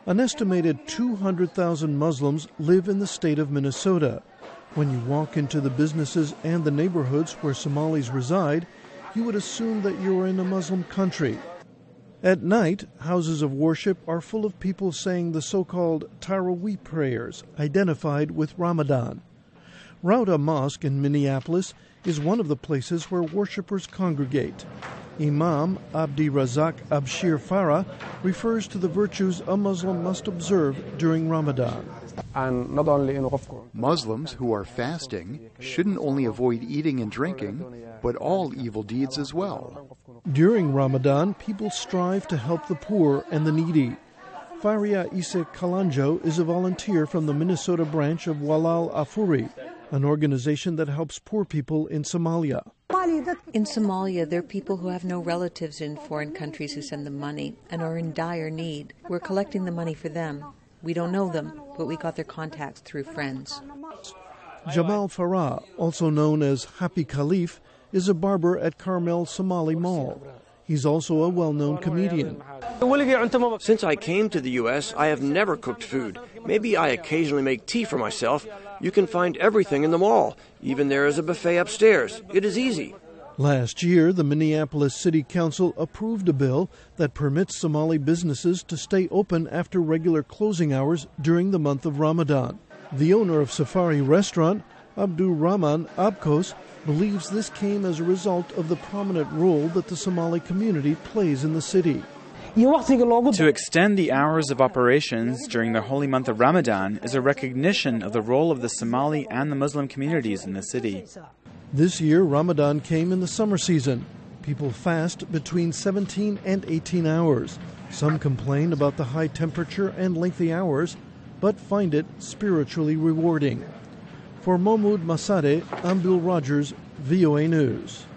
An estimated 200,000 Muslims live in the state of Minnesota. When you walk into the businesses and the neighborhoods where Somalis reside, you would assume that you are in a Muslim country. At night, houses of worship are full of people saying the so-called Tarawih prayers, identified with Ramadan. Rauda Mosque in Minneapolis is one of the places where worshipers congregate. Imam Abdi Razak Abshir Farah refers to the virtues a Muslim must observe during Ramadan. Muslims who are fasting shouldn't only avoid eating and drinking, but all evil deeds as well. During Ramadan, people strive to help the poor and the needy. Faria Ise Kalanjo is a volunteer from the Minnesota branch of Walal Afuri, an organization that helps poor people in Somalia. In Somalia, there are people who have no relatives in foreign countries who send them money and are in dire need. We're collecting the money for them. We don't know them, but we got their contacts through friends. Jamal Farah, also known as Happy Khalif, is a barber at Carmel Somali Mall. He's also a well-known comedian. Since I came to the U.S., I have never cooked food. Maybe I occasionally make tea for myself. You can find everything in the mall. Even there is a buffet upstairs. It is easy. Last year, the Minneapolis City Council approved a bill that permits Somali businesses to stay open after regular closing hours during the month of Ramadan. The owner of Safari Restaurant, Abdur Rahman Abkos, believes this came as a result of the prominent role that the Somali community plays in the city. To extend the hours of operations during the holy month of Ramadan is a recognition of the role of the Somali and the Muslim communities in the city. This year, Ramadan came in the summer season. People fast between 17 and 18 hours. Some complain about the high temperature and lengthy hours, but find it spiritually rewarding. For Mahmoud Masade, I'm Bill Rogers, VOA News.